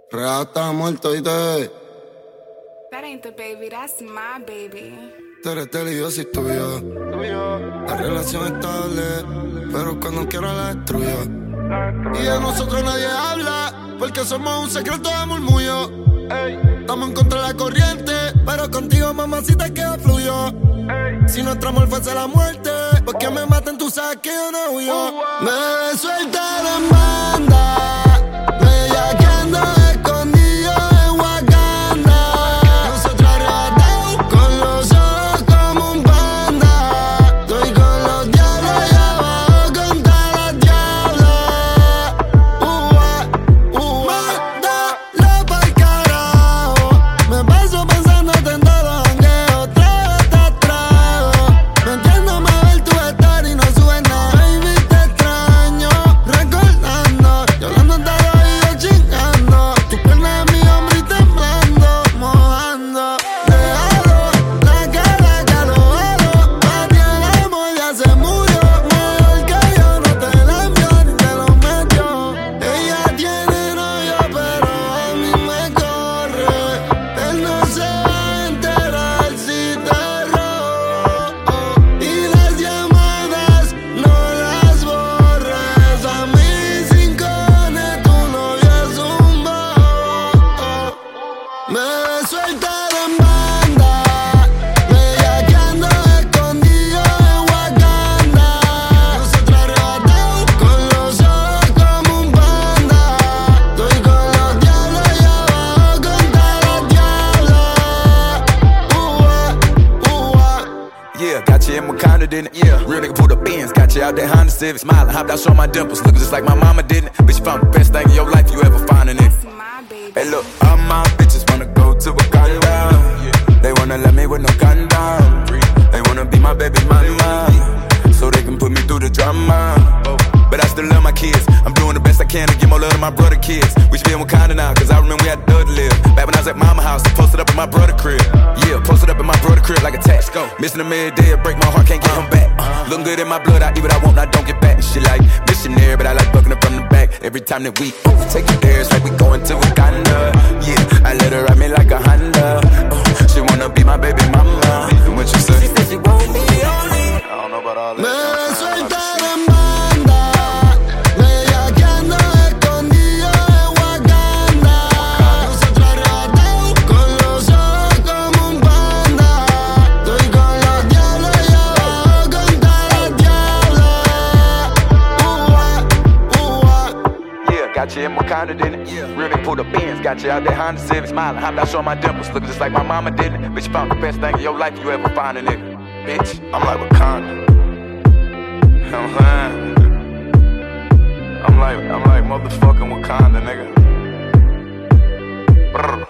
Real está muerto y te. That ain't the baby, that's my baby. Tú eres de él y yo soy tuyo. La relación es estable, pero cuando quiera la destruyo. Y de nosotros nadie habla, porque somos un secreto de murmullo. Estamos en contra de la corriente, pero contigo, mamacita, queda fluyo. Si nuestro amor fuese la muerte, porque me maten, tú sabes que yo no huyo. Me suelta en banda, bellaqueando escondido en Wakanda. Nosotros arrebatados con los ojos como un panda. Estoy con los diablos y abajo con todas las diablas. Mándalo pa'l carajo. Me paso pensándote en todos los jangueos. Trago tras trago. No entiendo más ver tu estar y no subes nada. Baby, te extraño. Recordando, yo hablando de oído chingando. Tu pierna es mi hombro y temblando, mojando. Déjalo, la cara que lo valo. Pa' ti el amor ya se murió. Mejor que yo no te la envío ni te lo metió. Ella tiene novio pero a mí me corre. Él no se va a enterar si te robo. Y las llamadas no las borres. A mí sin cojones tu novio es un bobo. Me suelta en banda, bellaqueando escondido en Wakanda. Nosotros arrebatados con los ojos como un panda. Estoy con los diablos y abajo con todas las diablas. Yeah, got you in Wakanda, didn't it? Yeah, real nigga pulled up Benz, got you out that Honda Civic, smiling, hopped out, showing my dimples, looking just like my mama, didn't it? Bitch, you found the best thing in your life you ever find in it. That's my baby. Hey, look, all my bitches wanna go to Wakanda. They wanna let me with no gun down. They wanna be my baby mama, so they can put me through the drama. But I still love my kids. I'm doing the best I can to give more love to my brother kids. We should be in Wakanda now, cause I remember we had to live. Back when I was at mama house, posted up in my brother crib. Yeah, posted up in my brother crib like a tax. Go. Missing him every day, it break my heart, can't get him back. Looking good in my blood, I eat what I want, I don't get back. Shit like missionary, but I like bucking up from the back. Every time that we take it there, it's like we going to Wakanda. Yeah, I let her ride me like a Honda. She wanna be my baby mama. And what you say? She said she want me only. I don't know about all that. Me suelta en banda, bellaqueando escondido en Wakanda. Nosotros arrebatados con los ojos como un panda. Estoy con los diablos y abajo con todas las diablas. Yeah, got you in Wakanda, didn't it? Yeah. Real nigga pulled up Benz, got you out that Honda Civic, smiling, hopped out, showing my dimples, looking just like my mama, didn't it? Bitch, you found the best thing in your life you ever find in it. Bitch, I'm like Wakanda. I'm like motherfucking Wakanda, nigga. Brr.